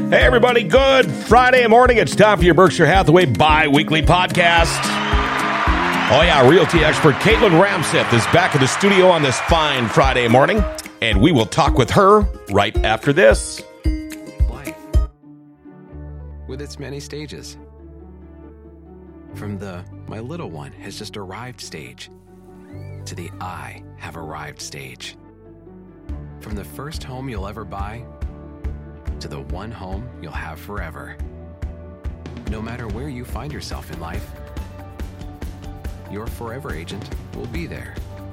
Hey, everybody. Good Friday morning. It's time for your Berkshire Hathaway bi-weekly podcast. Oh, yeah. Realty expert Caitlin Ramseth is back in the studio on this fine Friday morning, and we will talk with her right after this. Life, with its many stages. From the "my little one has just arrived" stage to the "I have arrived" stage. From the first home you'll ever buy to the one home you'll have forever. No matter where you find yourself in life, your forever agent will be there.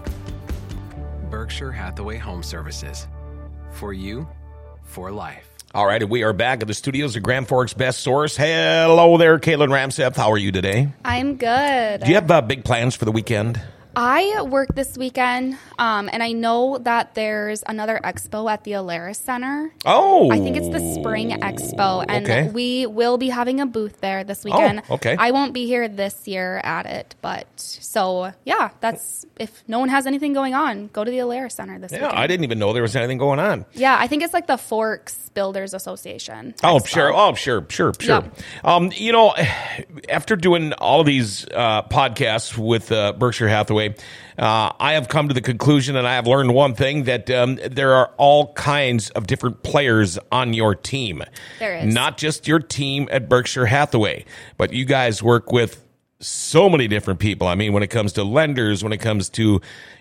Berkshire Hathaway Home Services. For you, for life. All right, and we are back at the studios of Grand Forks Best Source. Hello there, Caitlin Ramseth. How are you today? I'm good. Do you have big plans for the weekend? I work this weekend, and I know that there's another expo at the Alaris Center. Oh. I think it's the Spring Expo, and we will be having a booth there this weekend. Oh, okay. I won't be here this year at it, but so, yeah, that's if no one has anything going on, go to the Alaris Center this weekend. Yeah, I didn't even know there was anything going on. Yeah, I think it's like the Forks Builders Association. Oh, Expo. sure. Oh, sure. Yeah. After doing all of these podcasts with Berkshire Hathaway, I have come to the conclusion, and I have learned one thing, that there are all kinds of different players on your team. There is. Not just your team at Berkshire Hathaway, but you guys work with so many different people. I mean, when it comes to lenders, when it comes to,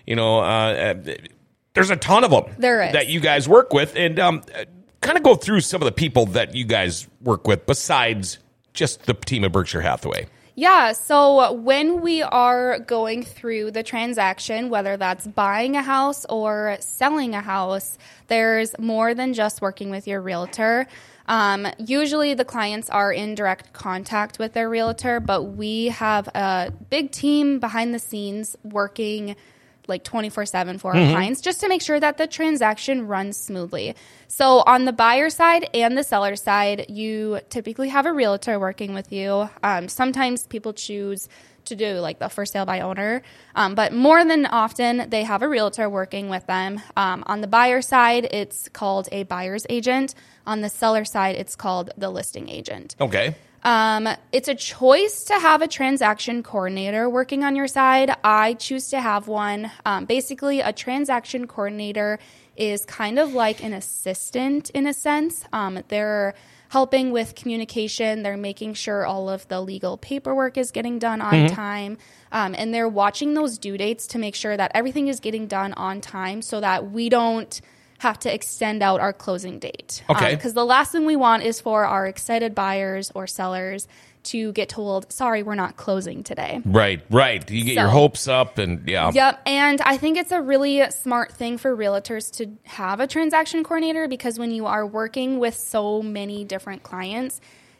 there's a ton of them There is. that you guys work with. And kind of go through some of the people that you guys work with besides just the team at Berkshire Hathaway. Yeah, so when we are going through the transaction, whether that's buying a house or selling a house, there's more than just working with your realtor. Usually the clients are in direct contact with their realtor, but we have a big team behind the scenes working like 24/7 for our clients, just to make sure that the transaction runs smoothly. So on the buyer side and the seller side, you typically have a realtor working with you. Sometimes people choose to do like the for sale by owner, but more than often they have a realtor working with them. On the buyer side, it's called a buyer's agent. On the seller side, it's called the listing agent. Okay. It's a choice to have a transaction coordinator working on your side. I choose to have one. Basically, a transaction coordinator is kind of like an assistant in a sense. They're helping with communication. They're making sure all of the legal paperwork is getting done on time. And they're watching those due dates to make sure that everything is getting done on time so that we don't have to extend out our closing date. Okay. Because the last thing we want is for our excited buyers or sellers to get told, sorry, we're not closing today. Right. You get your hopes up and yeah. Yep. And I think it's a really smart thing for realtors to have a transaction coordinator, because when you are working with so many different clients,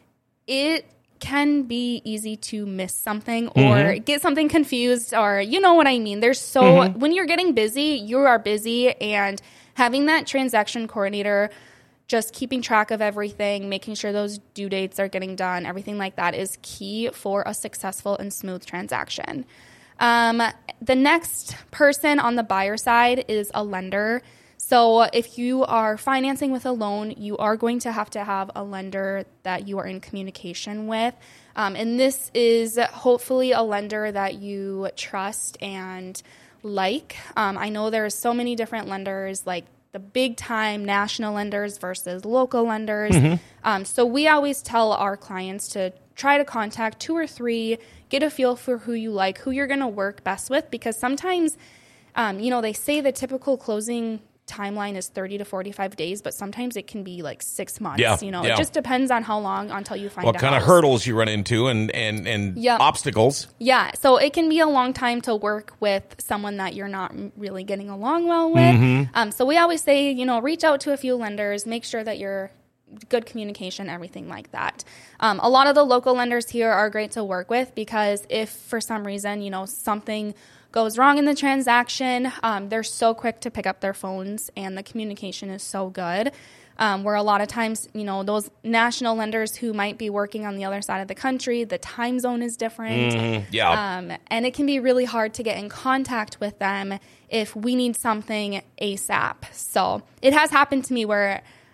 it can be easy to miss something or get something confused, or you know what I mean. There's when you're getting busy, you are busy, and having that transaction coordinator just keeping track of everything, making sure those due dates are getting done, everything like that is key for a successful and smooth transaction. The next person on the buyer side is a lender. So if you are financing with a loan, you are going to have a lender that you are in communication with. And this is hopefully a lender that you trust and like. I know there's so many different lenders, like the big time national lenders versus local lenders. So we always tell our clients to try to contact 2 or 3, get a feel for who you like, who you're going to work best with, because sometimes, they say the typical closing timeline is 30 to 45 days, but sometimes it can be like 6 months. It just depends on how long until you find what a kind house. of hurdles you run into and obstacles. Yeah, so it can be a long time to work with someone that you're not really getting along well with. So we always say, reach out to a few lenders, make sure that you're good communication, everything like that. A lot of the local lenders here are great to work with, because if for some reason, something goes wrong in the transaction, they're so quick to pick up their phones, and the communication is so good. Where a lot of times, those national lenders who might be working on the other side of the country, the time zone is different. And it can be really hard to get in contact with them if we need something ASAP. So it has happened to me where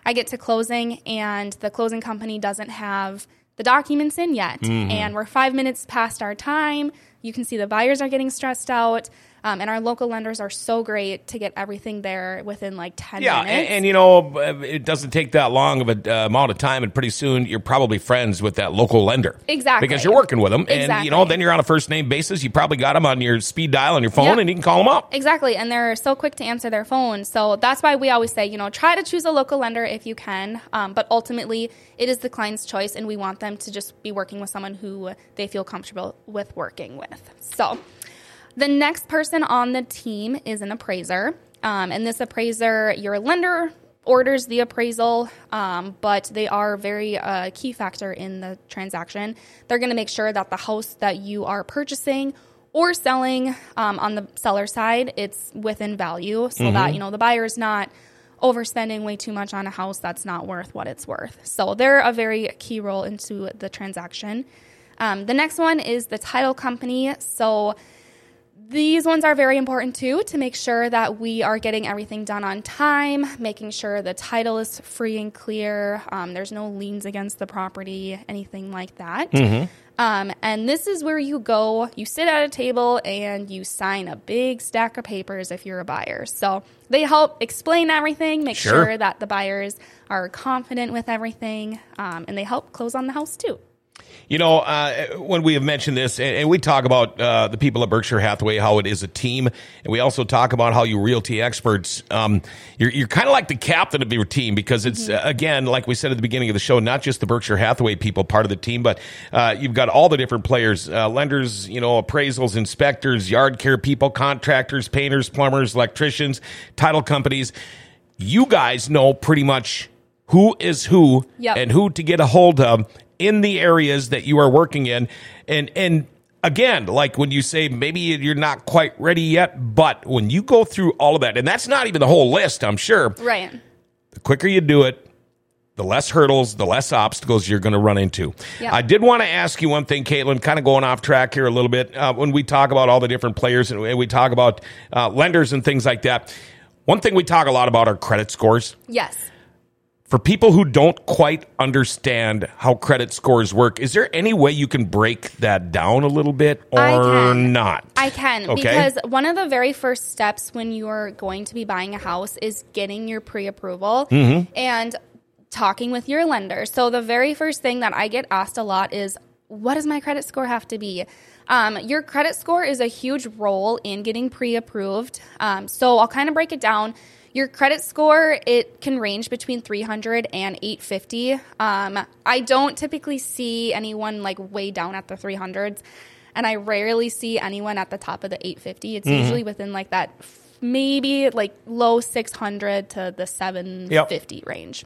I get to closing and the closing company doesn't have the documents in yet. And we're 5 minutes past our time. You can see the buyers are getting stressed out. And our local lenders are so great to get everything there within like 10 minutes. And it doesn't take that long of an amount of time, and pretty soon you're probably friends with that local lender. Exactly. Because you're working with them. Exactly. And, then you're on a first-name basis. You probably got them on your speed dial on your phone, and you can call them up. Exactly. And they're so quick to answer their phone. So that's why we always say, try to choose a local lender if you can. But ultimately, it is the client's choice, and we want them to just be working with someone who they feel comfortable with working with. So the next person on the team is an appraiser. And this appraiser, your lender orders the appraisal, but they are very key factor in the transaction. They're going to make sure that the house that you are purchasing or selling on the seller side, it's within value so that, the buyer's not overspending way too much on a house that's not worth what it's worth. So they're a very key role into the transaction. The next one is the title company. So these ones are very important too, to make sure that we are getting everything done on time, making sure the title is free and clear, there's no liens against the property, anything like that. And this is where you sit at a table and you sign a big stack of papers if you're a buyer. So they help explain everything, make sure that the buyers are confident with everything, and they help close on the house too. When we have mentioned this, and we talk about the people at Berkshire Hathaway, how it is a team, and we also talk about how you realty experts, you're kind of like the captain of your team, because it's, again, like we said at the beginning of the show, not just the Berkshire Hathaway people part of the team, but you've got all the different players, lenders, appraisals, inspectors, yard care people, contractors, painters, plumbers, electricians, title companies. You guys know pretty much who is who and who to get a hold of in the areas that you are working in. And again, like when you say maybe you're not quite ready yet, but when you go through all of that, and that's not even the whole list, I'm sure. Right. The quicker you do it, the less hurdles, the less obstacles you're going to run into. Yep. I did want to ask you one thing, Caitlin, kind of going off track here a little bit. When we talk about all the different players and we talk about lenders and things like that, one thing we talk a lot about are credit scores. Yes. For people who don't quite understand how credit scores work, is there any way you can break that down a little bit or not? I can, because one of the very first steps when you are going to be buying a house is getting your pre-approval and talking with your lender. So the very first thing that I get asked a lot is, what does my credit score have to be? Your credit score is a huge role in getting pre-approved. So I'll kind of break it down. Your credit score, it can range between 300 and 850. I don't typically see anyone like way down at the 300s, and I rarely see anyone at the top of the 850. It's usually within like that maybe like low 600 to the 750 range.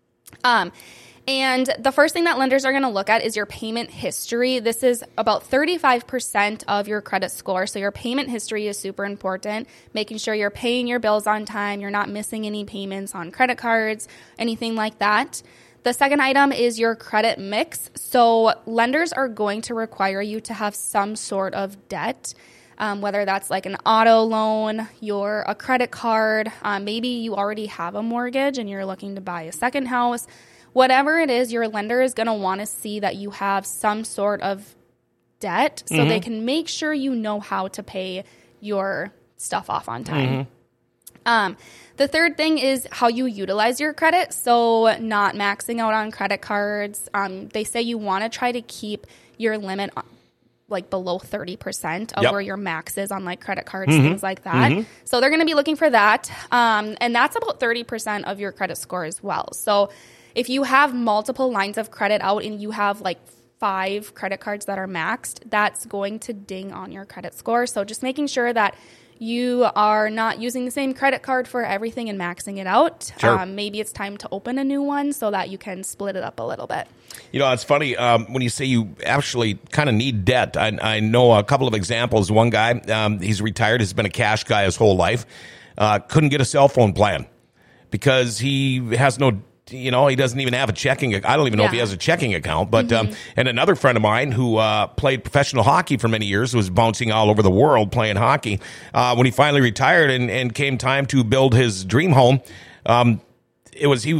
And the first thing that lenders are going to look at is your payment history. This is about 35% of your credit score. So your payment history is super important, making sure you're paying your bills on time, you're not missing any payments on credit cards, anything like that. The second item is your credit mix. So lenders are going to require you to have some sort of debt, whether that's like an auto loan, a credit card, maybe you already have a mortgage and you're looking to buy a second house. Whatever it is, your lender is going to want to see that you have some sort of debt so they can make sure you know how to pay your stuff off on time. The third thing is how you utilize your credit. So not maxing out on credit cards. They say you want to try to keep your limit like below 30% of where your max is on like credit cards, things like that. So they're going to be looking for that. And that's about 30% of your credit score as well. So if you have multiple lines of credit out and you have like 5 credit cards that are maxed, that's going to ding on your credit score. So just making sure that you are not using the same credit card for everything and maxing it out. Sure. Maybe it's time to open a new one so that you can split it up a little bit. It's funny when you say you actually kind of need debt. I know a couple of examples. One guy, he's retired, has been a cash guy his whole life, couldn't get a cell phone plan because he has no he doesn't even have a checking. I don't even know if he has a checking account. But and another friend of mine who played professional hockey for many years, was bouncing all over the world playing hockey. When he finally retired and came time to build his dream home, he was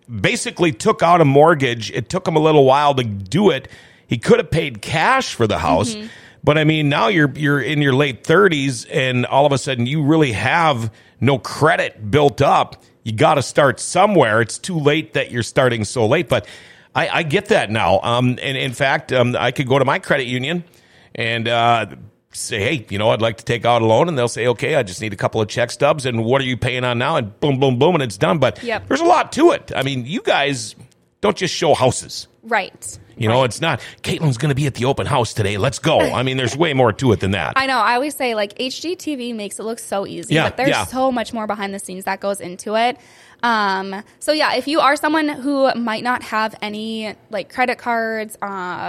basically took out a mortgage. It took him a little while to do it. He could have paid cash for the house. But I mean, now you're in your late 30s and all of a sudden you really have no credit built up. You got to start somewhere. It's too late that you're starting so late. But I get that now. And in fact, I could go to my credit union and say, hey, I'd like to take out a loan. And they'll say, okay, I just need a couple of check stubs. And what are you paying on now? And boom, boom, boom, and it's done. But there's a lot to it. I mean, you guys don't just show houses. Right. It's not, Caitlin's going to be at the open house today. Let's go. I mean, there's way more to it than that. I know. I always say, HGTV makes it look so easy, but there's so much more behind the scenes that goes into it. So if you are someone who might not have any credit cards,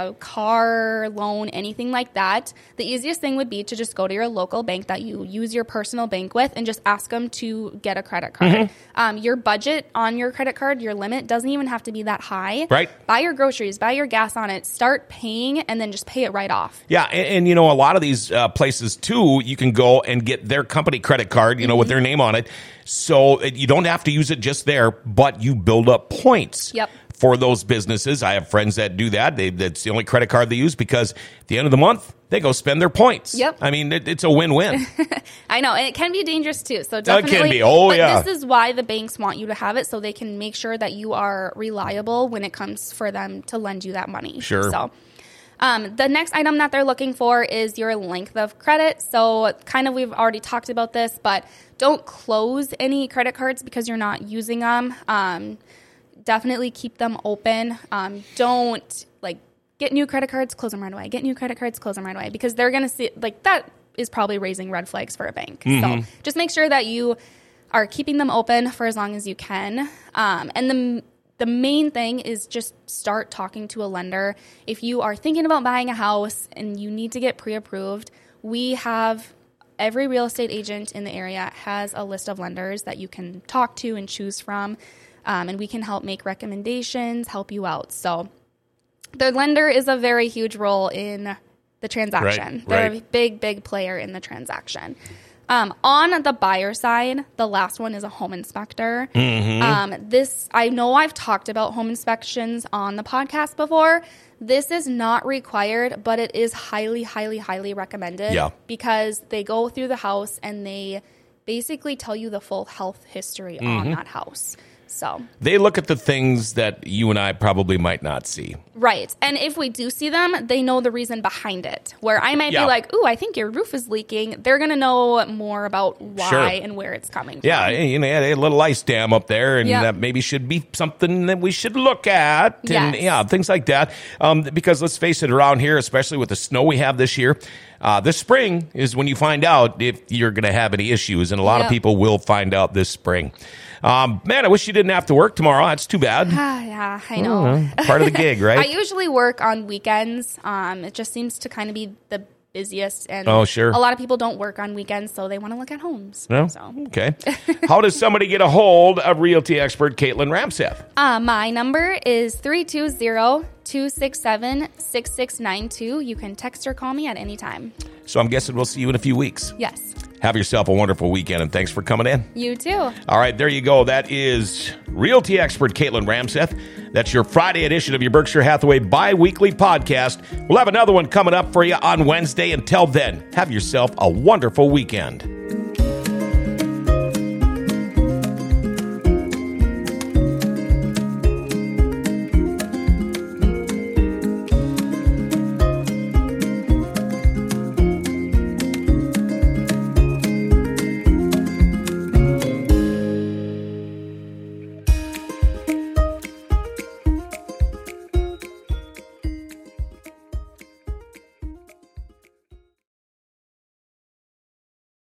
car loan, anything like that, the easiest thing would be to just go to your local bank that you use your personal bank with and just ask them to get a credit card. Your budget on your credit card, your limit doesn't even have to be that high. Right. Buy your groceries, buy your gas on it, start paying, and then just pay it right off. Yeah. And a lot of these places too, you can go and get their company credit card, with their name on it. So you don't have to use it just there, but you build up points for those businesses. I have friends that do that. That's the only credit card they use because at the end of the month, they go spend their points. Yep. I mean, it's a win-win. I know. And it can be dangerous too. So definitely. It can be. Oh, but this is why the banks want you to have it so they can make sure that you are reliable when it comes for them to lend you that money. Sure. So the next item that they're looking for is your length of credit. So we've already talked about this, but don't close any credit cards because you're not using them. Definitely keep them open. Don't get new credit cards, close them right away. Get new credit cards, close them right away because they're going to see that is probably raising red flags for a bank. So just make sure that you are keeping them open for as long as you can. And the main thing is just start talking to a lender. If you are thinking about buying a house and you need to get pre-approved, we have every real estate agent in the area has a list of lenders that you can talk to and choose from, and we can help make recommendations, help you out. So the lender is a very huge role in the transaction. They're a big, big player in the transaction. On the buyer side, the last one is a home inspector. This, I know I've talked about home inspections on the podcast before. This is not required, but it is highly, highly, highly recommended because they go through the house and they basically tell you the full health history on that house. So they look at the things that you and I probably might not see. Right. And if we do see them, they know the reason behind it. Where I might be like, ooh, I think your roof is leaking. They're going to know more about why and where it's coming from. Yeah, they had a little ice dam up there, and that maybe should be something that we should look at. And things like that. Because let's face it, around here, especially with the snow we have this year, this spring is when you find out if you're going to have any issues. And a lot of people will find out this spring. Man, I wish you didn't have to work tomorrow. That's too bad. Yeah, I know. Part of the gig, right? I usually work on weekends. It just seems to kind of be the busiest. And oh, sure. A lot of people don't work on weekends, so they want to look at homes. No? So. Okay. How does somebody get a hold of realty expert Caitlin Ramseth? My number is 320-267-6692. You can text or call me at any time. So I'm guessing we'll see you in a few weeks. Yes. Have yourself a wonderful weekend, and thanks for coming in. You too. All right, there you go. That is realty expert Caitlin Ramseth. That's your Friday edition of your Berkshire Hathaway bi-weekly podcast. We'll have another one coming up for you on Wednesday. Until then, have yourself a wonderful weekend.